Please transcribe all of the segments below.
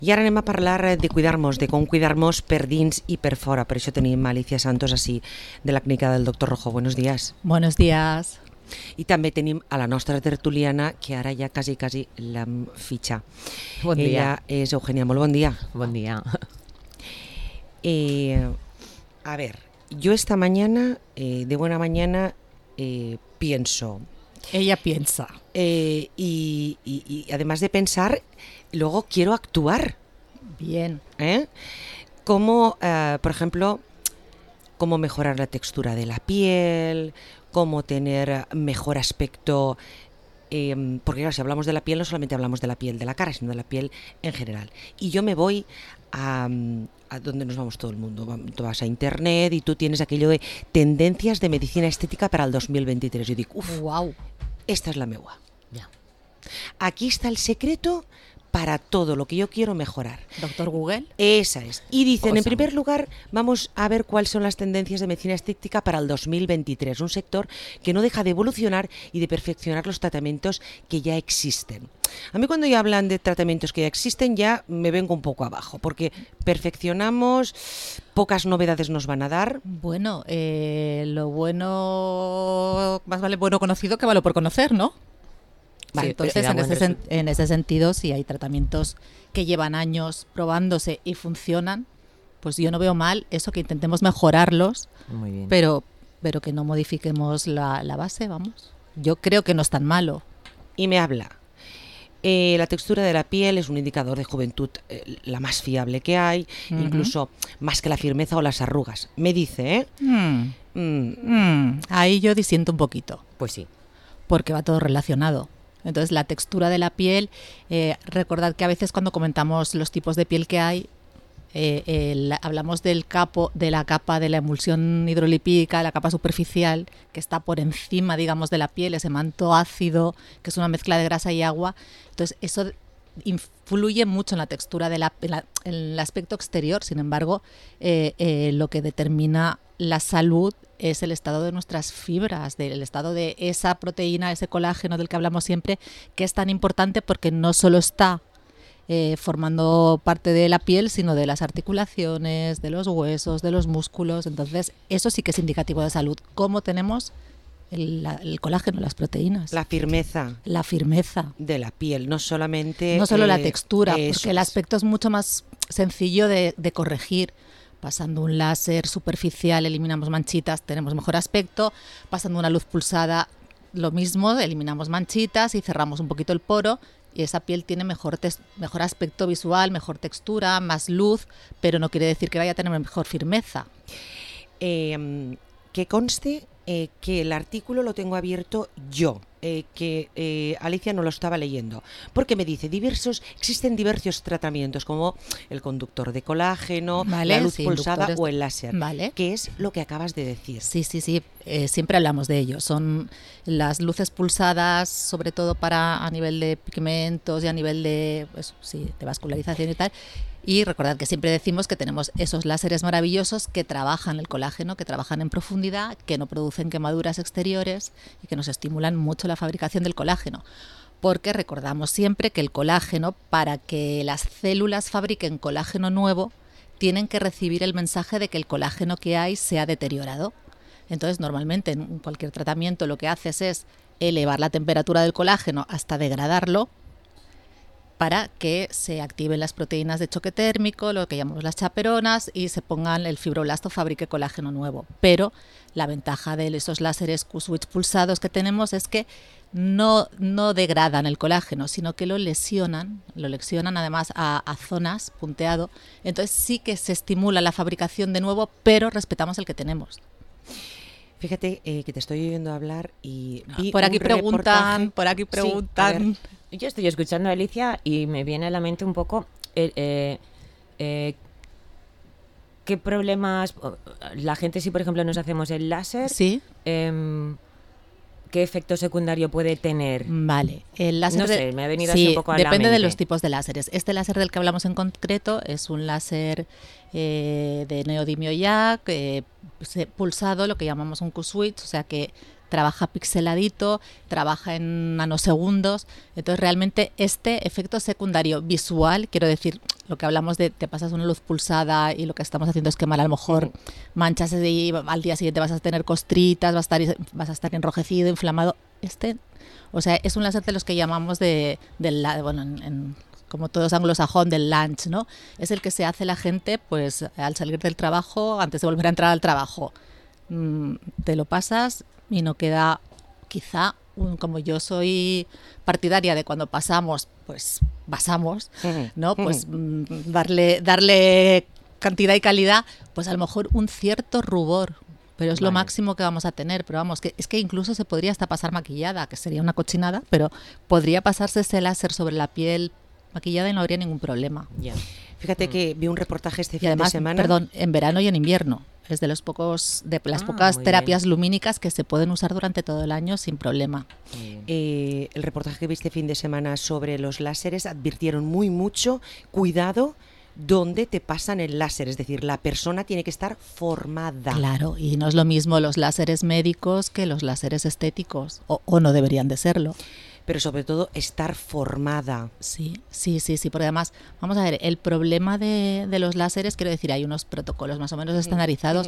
I ara anem a parlar de cuidar-nos, de com cuidar-nos per dins i per fora. Per això tenim Alicia Santos així, de la clínica del Doctor Rojo. Buenos días. Buenos días. I també tenim a la nostra tertuliana, que ara ja quasi l'hem fitxat. Bon dia. Ella és Eugenia, molt bon dia. Bon dia. A ver, yo esta mañana, de buena mañana, pienso. Ella piensa. Y además de pensar, luego quiero actuar. Bien. Como, por ejemplo, cómo mejorar la textura de la piel, cómo tener mejor aspecto, porque claro, si hablamos de la piel no solamente hablamos de la piel de la cara, sino de la piel en general. Y yo me voy a donde nos vamos todo el mundo. Tú vas a internet y tú tienes aquello de tendencias de medicina estética para el 2023. Yo digo, wow, esta es la meua. Ya. Aquí está el secreto para todo lo que yo quiero mejorar. Doctor Google. Esa es. Y dicen, en primer lugar, vamos a ver cuáles son las tendencias de medicina estética para el 2023, un sector que no deja de evolucionar y de perfeccionar los tratamientos que ya existen. A mí cuando ya hablan de tratamientos que ya existen ya me vengo un poco abajo, porque perfeccionamos, pocas novedades nos van a dar. Bueno, lo bueno, más vale bueno conocido que malo por conocer, ¿no? Vale, sí, entonces, en ese sentido, si hay tratamientos que llevan años probándose y funcionan, pues yo no veo mal eso, que intentemos mejorarlos, muy bien, pero que no modifiquemos la base, vamos. Yo creo que no es tan malo. Y me habla. La textura de la piel es un indicador de juventud, la más fiable que hay, incluso más que la firmeza o las arrugas. Me dice, Ahí yo disiento un poquito. Pues sí. Porque va todo relacionado. Entonces, la textura de la piel, recordad que a veces cuando comentamos los tipos de piel que hay, hablamos de la capa de la emulsión hidrolipídica, la capa superficial, que está por encima, digamos, de la piel, ese manto ácido, que es una mezcla de grasa y agua. Entonces, eso influye mucho en la textura en el aspecto exterior. Sin embargo, lo que determina la salud es el estado de nuestras fibras, del estado de esa proteína, ese colágeno del que hablamos siempre, que es tan importante porque no solo está formando parte de la piel, sino de las articulaciones, de los huesos, de los músculos. Entonces, eso sí que es indicativo de salud. ¿Cómo tenemos el colágeno, las proteínas? La firmeza. La firmeza. De la piel, no solamente... No solo la textura, porque el aspecto es mucho más sencillo de corregir. Pasando un láser superficial eliminamos manchitas, tenemos mejor aspecto. Pasando una luz pulsada, lo mismo, eliminamos manchitas y cerramos un poquito el poro. Y esa piel tiene mejor aspecto visual, mejor textura, más luz, pero no quiere decir que vaya a tener mejor firmeza. Que conste que el artículo lo tengo abierto yo, que Alicia no lo estaba leyendo, porque me dice, existen diversos tratamientos como el conductor de colágeno, la luz pulsada o el láser, que es lo que acabas de decir. Sí, siempre hablamos de ello. Son las luces pulsadas, sobre todo a nivel de pigmentos y a nivel de vascularización y tal. Y recordad que siempre decimos que tenemos esos láseres maravillosos que trabajan el colágeno, que trabajan en profundidad, que no producen quemaduras exteriores y que nos estimulan mucho la fabricación del colágeno. Porque recordamos siempre que el colágeno, para que las células fabriquen colágeno nuevo, tienen que recibir el mensaje de que el colágeno que hay se ha deteriorado. Entonces, normalmente en cualquier tratamiento lo que haces es elevar la temperatura del colágeno hasta degradarlo, para que se activen las proteínas de choque térmico, lo que llamamos las chaperonas, y se pongan el fibroblasto fabrique colágeno nuevo. Pero la ventaja de esos láseres Q-switch pulsados que tenemos es que no degradan el colágeno, sino que lo lesionan además a zonas, punteado. Entonces sí que se estimula la fabricación de nuevo, pero respetamos el que tenemos. Fíjate que te estoy oyendo hablar y por aquí preguntan. Sí, yo estoy escuchando a Alicia y me viene a la mente un poco qué problemas la gente, si por ejemplo nos hacemos el láser, sí, ¿qué efecto secundario puede tener? Vale, el láser, no sé, me ha venido así un poco a la mente. Depende de los tipos de láseres. Este láser del que hablamos en concreto es un láser de neodimio YAG, pulsado, lo que llamamos un Q-switch, o sea que trabaja pixeladito, trabaja en nanosegundos. Entonces realmente este efecto secundario visual, quiero decir, lo que hablamos de te pasas una luz pulsada y lo que estamos haciendo es quemar a lo mejor manchas y al día siguiente vas a tener costritas, vas a estar enrojecido, inflamado. O sea, es un láser de los que llamamos como todos anglosajón, del lunch, ¿no? Es el que se hace la gente pues al salir del trabajo, antes de volver a entrar al trabajo. Te lo pasas y no queda, quizá, como yo soy partidaria de cuando pasamos, pues basamos, ¿no? Pues darle cantidad y calidad, pues a lo mejor un cierto rubor, pero es lo máximo que vamos a tener. Pero vamos, es que incluso se podría hasta pasar maquillada, que sería una cochinada, pero podría pasarse ese láser sobre la piel maquillada y no habría ningún problema. Fíjate que vi un reportaje este y además, fin de semana. Perdón, en verano y en invierno. Es de las pocas terapias lumínicas que se pueden usar durante todo el año sin problema. El reportaje que vi este fin de semana sobre los láseres advirtieron mucho cuidado donde te pasan el láser, es decir, la persona tiene que estar formada. Claro, y no es lo mismo los láseres médicos que los láseres estéticos, o no deberían de serlo. Pero sobre todo estar formada. Sí, porque además, vamos a ver, el problema de los láseres, quiero decir, hay unos protocolos más o menos estandarizados,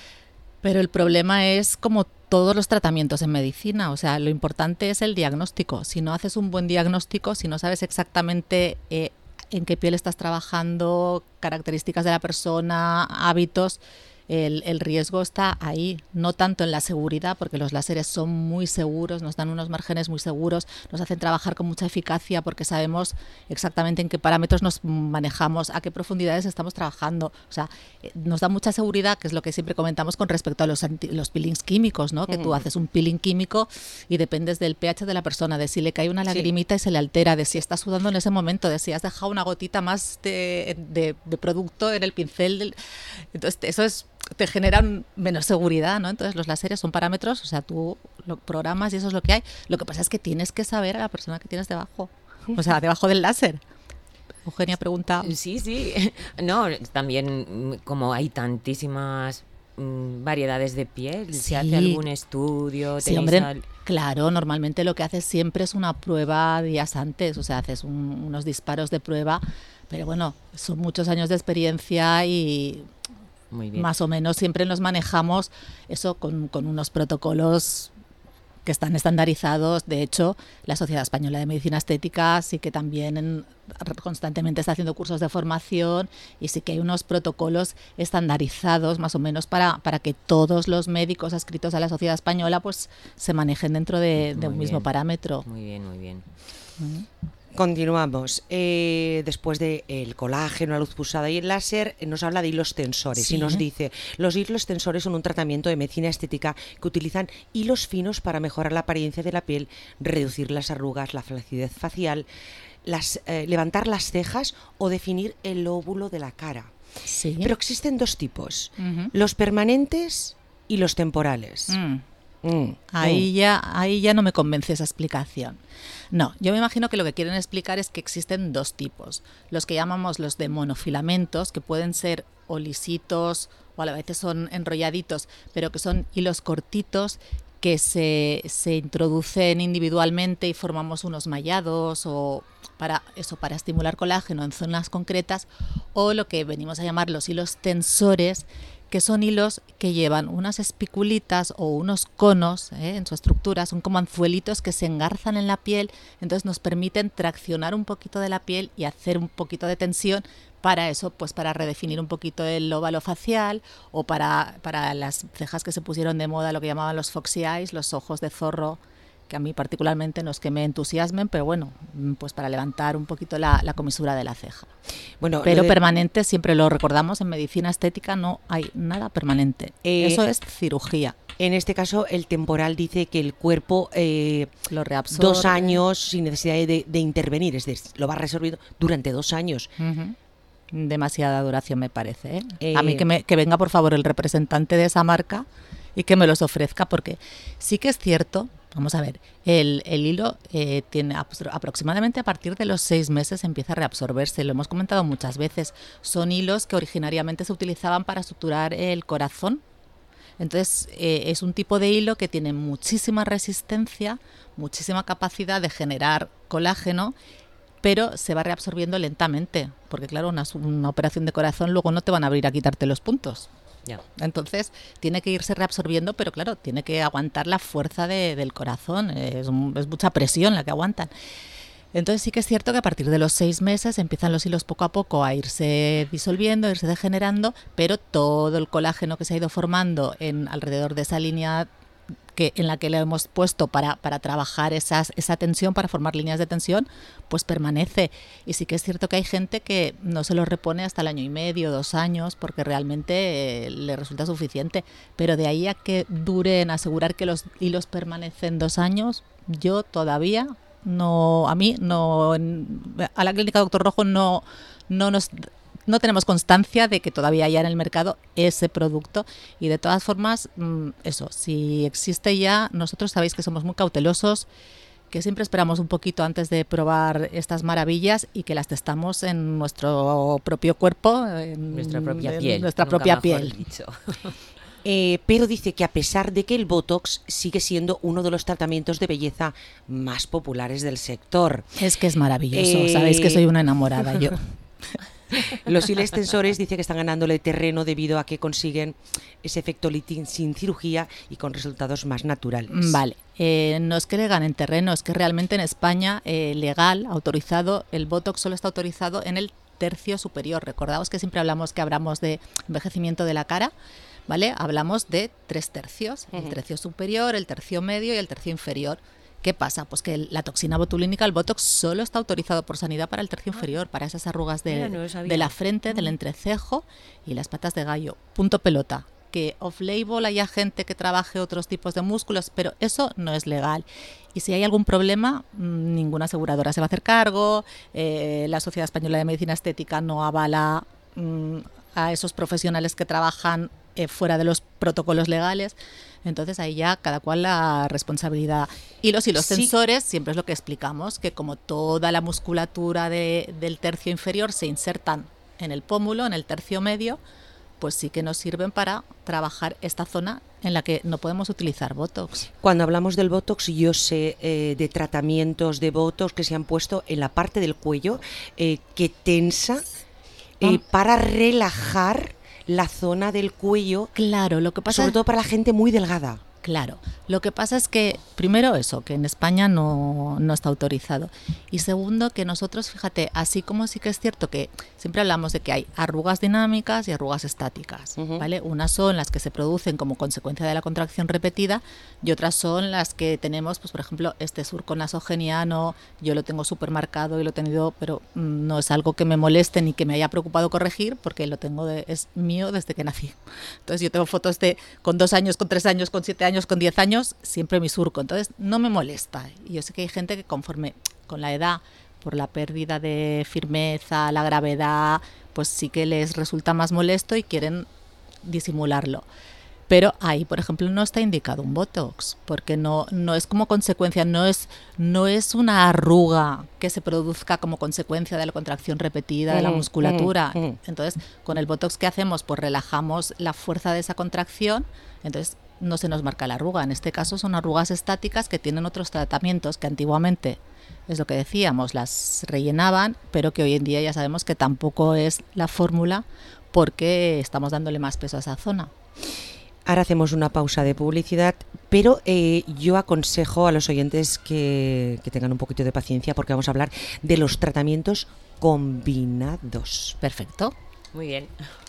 pero el problema es como todos los tratamientos en medicina, o sea, lo importante es el diagnóstico. Si no haces un buen diagnóstico, si no sabes exactamente en qué piel estás trabajando, características de la persona, hábitos, el riesgo está ahí, no tanto en la seguridad, porque los láseres son muy seguros, nos dan unos márgenes muy seguros, nos hacen trabajar con mucha eficacia porque sabemos exactamente en qué parámetros nos manejamos, a qué profundidades estamos trabajando. O sea, nos da mucha seguridad, que es lo que siempre comentamos con respecto a los peelings químicos, ¿no? Que tú haces un peeling químico y dependes del pH de la persona, de si le cae una lagrimita y se le altera, de si está sudando en ese momento, de si has dejado una gotita más de producto en el pincel. Entonces, te generan menos seguridad, ¿no? Entonces los láseres son parámetros, o sea, tú lo programas y eso es lo que hay. Lo que pasa es que tienes que saber a la persona que tienes debajo, o sea, debajo del láser. Eugenia pregunta. Sí. No, también como hay tantísimas variedades de piel, ¿se hace algún estudio? Sí, hombre, claro, normalmente lo que haces siempre es una prueba días antes, o sea, haces unos disparos de prueba, pero bueno, son muchos años de experiencia y más o menos siempre nos manejamos eso con unos protocolos que están estandarizados. De hecho, la Sociedad Española de Medicina Estética sí que también constantemente está haciendo cursos de formación y sí que hay unos protocolos estandarizados más o menos para que todos los médicos adscritos a la Sociedad Española pues se manejen dentro de un mismo parámetro. Muy bien. Continuamos. Después del colágeno, la luz pulsada y el láser, nos habla de hilos tensores y nos dice: los hilos tensores son un tratamiento de medicina estética que utilizan hilos finos para mejorar la apariencia de la piel, reducir las arrugas, la flacidez facial, levantar las cejas o definir el lóbulo de la cara. Sí. Pero existen dos tipos, los permanentes y los temporales. Ahí ya no me convence esa explicación. No, yo me imagino que lo que quieren explicar es que existen dos tipos. Los que llamamos los de monofilamentos, que pueden ser o lisitos o a la vez son enrolladitos, pero que son hilos cortitos que se introducen individualmente y formamos unos mallados o para estimular colágeno en zonas concretas, o lo que venimos a llamar los hilos tensores, que son hilos que llevan unas espiculitas o unos conos en su estructura, son como anzuelitos que se engarzan en la piel, entonces nos permiten traccionar un poquito de la piel y hacer un poquito de tensión para eso, pues para redefinir un poquito el óvalo facial o para las cejas que se pusieron de moda, lo que llamaban los foxy eyes, los ojos de zorro, que a mí particularmente no es que me entusiasmen, pero bueno, pues para levantar un poquito la comisura de la ceja. Bueno, pero permanente, siempre lo recordamos, en medicina estética no hay nada permanente. Eso es cirugía. En este caso, el temporal dice que el cuerpo lo reabsorbe. 2 años sin necesidad de intervenir, es decir, lo va resolviendo durante 2 años. Demasiada duración me parece. A mí que venga por favor el representante de esa marca y que me los ofrezca, porque sí que es cierto. Vamos a ver, el hilo tiene aproximadamente a partir de los 6 meses empieza a reabsorberse, lo hemos comentado muchas veces. Son hilos que originariamente se utilizaban para suturar el corazón, Entonces, es un tipo de hilo que tiene muchísima resistencia, muchísima capacidad de generar colágeno, pero se va reabsorbiendo lentamente, porque claro, una operación de corazón luego no te van a abrir a quitarte los puntos. Ya. Entonces tiene que irse reabsorbiendo, pero claro, tiene que aguantar la fuerza del corazón, es mucha presión la que aguantan. Entonces sí que es cierto que a partir de los 6 meses empiezan los hilos poco a poco a irse disolviendo, a irse degenerando, pero todo el colágeno que se ha ido formando alrededor de esa línea en la que le hemos puesto para trabajar esa tensión, para formar líneas de tensión, pues permanece. Y sí que es cierto que hay gente que no se lo repone hasta el 1,5, 2 años, porque realmente le resulta suficiente. Pero de ahí a que duren, asegurar que los hilos permanecen 2 años, yo todavía no, a la clínica Doctor Rojo no tenemos constancia de que todavía haya en el mercado ese producto, y de todas formas, eso, si existe ya, nosotros sabéis que somos muy cautelosos, que siempre esperamos un poquito antes de probar estas maravillas y que las testamos en nuestro propio cuerpo, en nuestra propia piel. Pero dice que a pesar de que el Botox sigue siendo uno de los tratamientos de belleza más populares del sector. Es que es maravilloso, sabéis que soy una enamorada yo. Los hilos tensores dice que están ganándole terreno debido a que consiguen ese efecto lifting sin cirugía y con resultados más naturales. Vale, no es que le ganen terreno, es que realmente en España legal, autorizado, el Botox solo está autorizado en el tercio superior. Recordaos que siempre hablamos de envejecimiento de la cara, ¿vale? Hablamos de 3 tercios, el tercio superior, el tercio medio y el tercio inferior. ¿Qué pasa? Pues que la toxina botulínica, el Botox, solo está autorizado por sanidad para el tercio inferior, para esas arrugas de la frente, del entrecejo y las patas de gallo. Punto pelota. Que off-label haya gente que trabaje otros tipos de músculos, pero eso no es legal. Y si hay algún problema, ninguna aseguradora se va a hacer cargo, la Sociedad Española de Medicina Estética no avala a esos profesionales que trabajan fuera de los protocolos legales. Entonces ahí ya cada cual la responsabilidad. Y los tensores siempre es lo que explicamos, que como toda la musculatura del tercio inferior se insertan en el pómulo, en el tercio medio, pues sí que nos sirven para trabajar esta zona en la que no podemos utilizar Botox. Cuando hablamos del Botox, yo sé de tratamientos de Botox que se han puesto en la parte del cuello que tensa para relajar la zona del cuello. Claro, lo que pasa, sobre todo para la gente muy delgada. Claro, lo que pasa es que, primero eso, que en España no está autorizado. Y segundo, que nosotros, fíjate, así como sí que es cierto que siempre hablamos de que hay arrugas dinámicas y arrugas estáticas, ¿vale? Unas son las que se producen como consecuencia de la contracción repetida y otras son las que tenemos, pues por ejemplo, este surco nasogeniano, yo lo tengo súper marcado y lo he tenido, pero no es algo que me moleste ni que me haya preocupado corregir, porque lo tengo es mío desde que nací. Entonces yo tengo fotos con 2 años, con 3 años, con 7 años, con 10 años, siempre mi surco. Entonces no me molesta. Y yo sé que hay gente que conforme con la edad, por la pérdida de firmeza, la gravedad, pues sí que les resulta más molesto y quieren disimularlo. Pero ahí, por ejemplo, no está indicado un Botox, porque no es como consecuencia, no es una arruga que se produzca como consecuencia de la contracción repetida de la musculatura. Entonces, con el Botox que hacemos, pues relajamos la fuerza de esa contracción, entonces no se nos marca la arruga. En este caso son arrugas estáticas que tienen otros tratamientos que antiguamente, es lo que decíamos, las rellenaban, pero que hoy en día ya sabemos que tampoco es la fórmula porque estamos dándole más peso a esa zona. Ahora hacemos una pausa de publicidad, pero yo aconsejo a los oyentes que tengan un poquito de paciencia porque vamos a hablar de los tratamientos combinados. Perfecto. Muy bien.